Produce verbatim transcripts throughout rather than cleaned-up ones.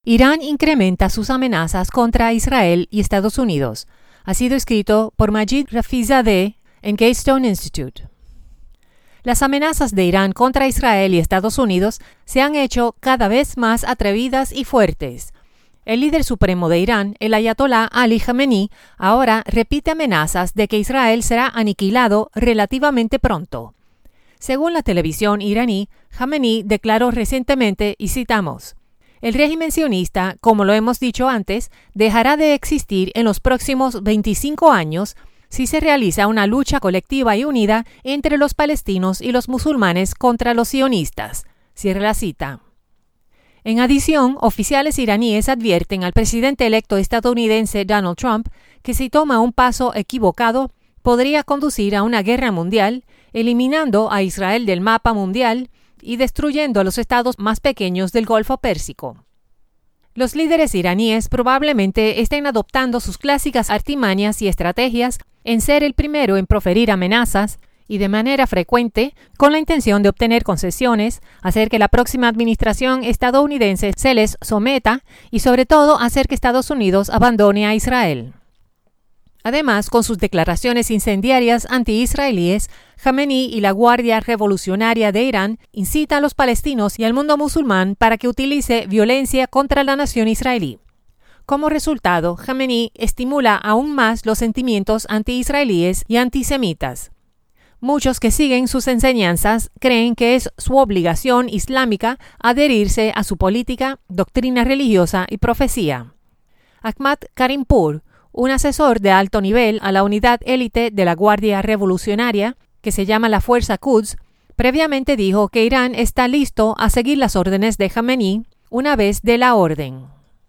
Irán incrementa sus amenazas contra Israel y Estados Unidos. Ha sido escrito por Majid Rafizadeh en Keystone Institute. Las amenazas de Irán contra Israel y Estados Unidos se han hecho cada vez más atrevidas y fuertes. El líder supremo de Irán, el ayatolá Ali Khamenei, ahora repite amenazas de que Israel será aniquilado relativamente pronto. Según la televisión iraní, Khamenei declaró recientemente, y citamos, «El régimen sionista, como lo hemos dicho antes, dejará de existir en los próximos veinticinco años si se realiza una lucha colectiva y unida entre los palestinos y los musulmanes contra los sionistas». Cierra la cita. En adición, oficiales iraníes advierten al presidente electo estadounidense Donald Trump que si toma un paso equivocado podría conducir a una guerra mundial, eliminando a Israel del mapa mundial y destruyendo a los estados más pequeños del Golfo Pérsico. Los líderes iraníes probablemente estén adoptando sus clásicas artimañas y estrategias en ser el primero en proferir amenazas y de manera frecuente con la intención de obtener concesiones, hacer que la próxima administración estadounidense se les someta y sobre todo hacer que Estados Unidos abandone a Israel. Además, con sus declaraciones incendiarias anti-israelíes, Khamenei y la Guardia Revolucionaria de Irán incita a los palestinos y al mundo musulmán para que utilice violencia contra la nación israelí. Como resultado, Khamenei estimula aún más los sentimientos anti-israelíes y antisemitas. Muchos que siguen sus enseñanzas creen que es su obligación islámica adherirse a su política, doctrina religiosa y profecía. Ahmad Karimpour, un asesor de alto nivel a la unidad élite de la Guardia Revolucionaria, que se llama la Fuerza Quds, previamente dijo que Irán está listo a seguir las órdenes de Khamenei una vez de la orden.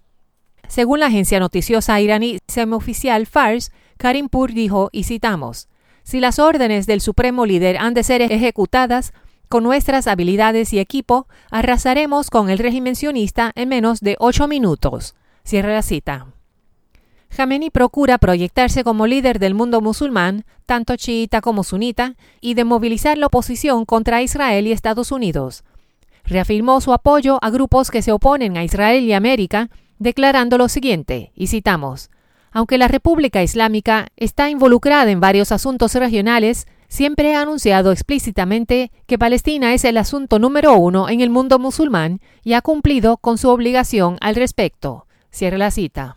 Según la agencia noticiosa iraní semioficial Fars, Karimpour dijo, y citamos, «Si las órdenes del supremo líder han de ser ejecutadas, con nuestras habilidades y equipo, arrasaremos con el régimen sionista en menos de ocho minutos». Cierra la cita. Khamenei procura proyectarse como líder del mundo musulmán, tanto chiita como sunita, y de movilizar la oposición contra Israel y Estados Unidos. Reafirmó su apoyo a grupos que se oponen a Israel y América, declarando lo siguiente, y citamos, «Aunque la República Islámica está involucrada en varios asuntos regionales, siempre ha anunciado explícitamente que Palestina es el asunto número uno en el mundo musulmán y ha cumplido con su obligación al respecto». Cierra la cita.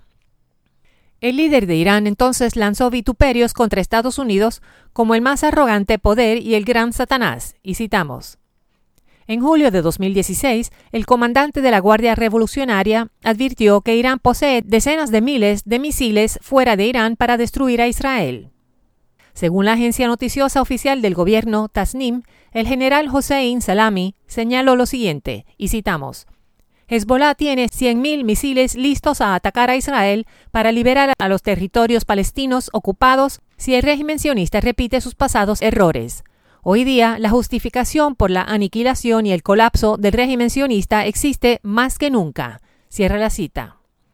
El líder de Irán entonces lanzó vituperios contra Estados Unidos como el más arrogante poder y el gran Satanás, y citamos. En julio de dos mil dieciséis, el comandante de la Guardia Revolucionaria advirtió que Irán posee decenas de miles de misiles fuera de Irán para destruir a Israel. Según la agencia noticiosa oficial del gobierno Tasnim, el general Hossein Salami señaló lo siguiente, y citamos, Hezbollah tiene cien mil misiles listos a atacar a Israel para liberar a los territorios palestinos ocupados si el régimen sionista repite sus pasados errores. Hoy día, la justificación por la aniquilación y el colapso del régimen sionista existe más que nunca. Cierra la cita.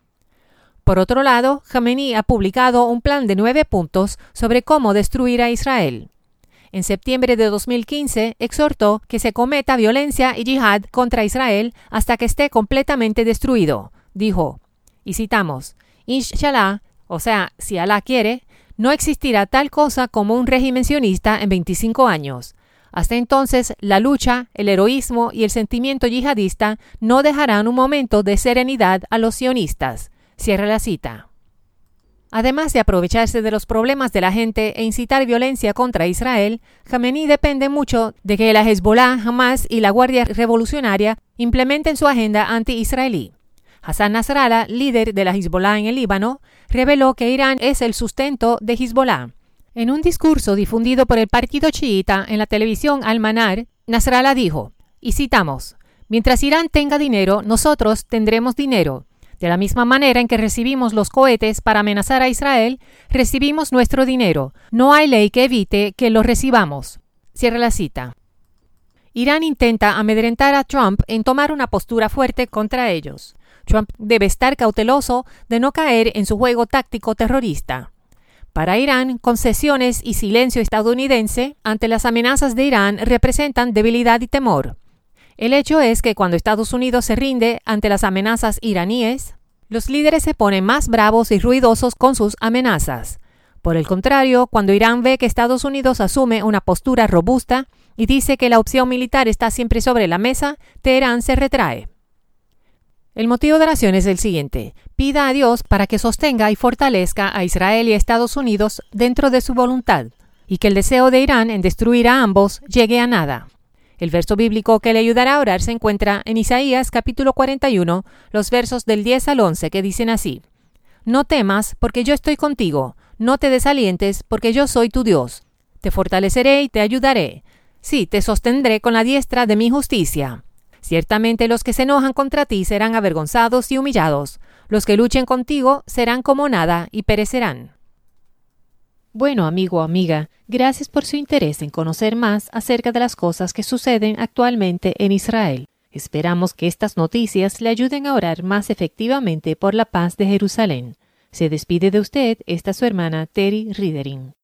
Por otro lado, Khamenei ha publicado un plan de nueve puntos sobre cómo destruir a Israel. En septiembre de dos mil quince, exhortó que se cometa violencia y yihad contra Israel hasta que esté completamente destruido. Dijo, y citamos, Inshallah, o sea, si Alá quiere, no existirá tal cosa como un régimen sionista en veinticinco años. Hasta entonces, la lucha, el heroísmo y el sentimiento yihadista no dejarán un momento de serenidad a los sionistas. Cierra la cita. Además de aprovecharse de los problemas de la gente e incitar violencia contra Israel, Khamenei depende mucho de que la Hezbollah, Hamas y la Guardia Revolucionaria implementen su agenda anti-israelí. Hassan Nasrallah, líder de la Hezbollah en el Líbano, reveló que Irán es el sustento de Hezbollah. En un discurso difundido por el partido chiita en la televisión Al-Manar, Nasrallah dijo, y citamos, «Mientras Irán tenga dinero, nosotros tendremos dinero. De la misma manera en que recibimos los cohetes para amenazar a Israel, recibimos nuestro dinero. No hay ley que evite que lo recibamos». Cierra la cita. Irán intenta amedrentar a Trump en tomar una postura fuerte contra ellos. Trump debe estar cauteloso de no caer en su juego táctico terrorista. Para Irán, concesiones y silencio estadounidense ante las amenazas de Irán representan debilidad y temor. El hecho es que cuando Estados Unidos se rinde ante las amenazas iraníes, los líderes se ponen más bravos y ruidosos con sus amenazas. Por el contrario, cuando Irán ve que Estados Unidos asume una postura robusta y dice que la opción militar está siempre sobre la mesa, Teherán se retrae. El motivo de oración es el siguiente: pida a Dios para que sostenga y fortalezca a Israel y a Estados Unidos dentro de su voluntad, y que el deseo de Irán en destruir a ambos llegue a nada. El verso bíblico que le ayudará a orar se encuentra en Isaías capítulo cuarenta y uno, los versos del diez al once, que dicen así: No temas, porque yo estoy contigo, no te desalientes, porque yo soy tu Dios. Te fortaleceré y te ayudaré. Sí, te sostendré con la diestra de mi justicia. Ciertamente los que se enojan contra ti serán avergonzados y humillados. Los que luchen contigo serán como nada y perecerán. Bueno, amigo o amiga, gracias por su interés en conocer más acerca de las cosas que suceden actualmente en Israel. Esperamos que estas noticias le ayuden a orar más efectivamente por la paz de Jerusalén. Se despide de usted esta su hermana Terry Ridering.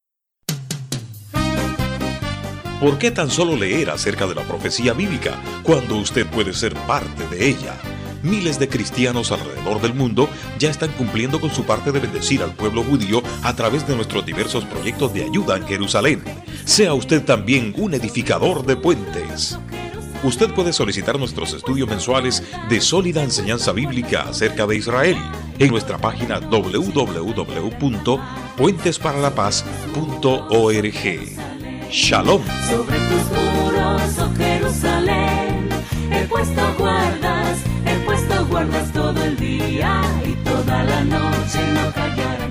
¿Por qué tan solo leer acerca de la profecía bíblica cuando usted puede ser parte de ella? Miles de cristianos alrededor del mundo ya están cumpliendo con su parte de bendecir al pueblo judío a través de nuestros diversos proyectos de ayuda en Jerusalén. Sea usted también un edificador de puentes. Usted puede solicitar nuestros estudios mensuales de sólida enseñanza bíblica acerca de Israel en nuestra página doble u doble u doble u punto puentes para la paz punto org. Shalom. Sobre tus muros, oh Jerusalén, he puesto guardas, he puesto guardas todo el día y toda la noche no callarán.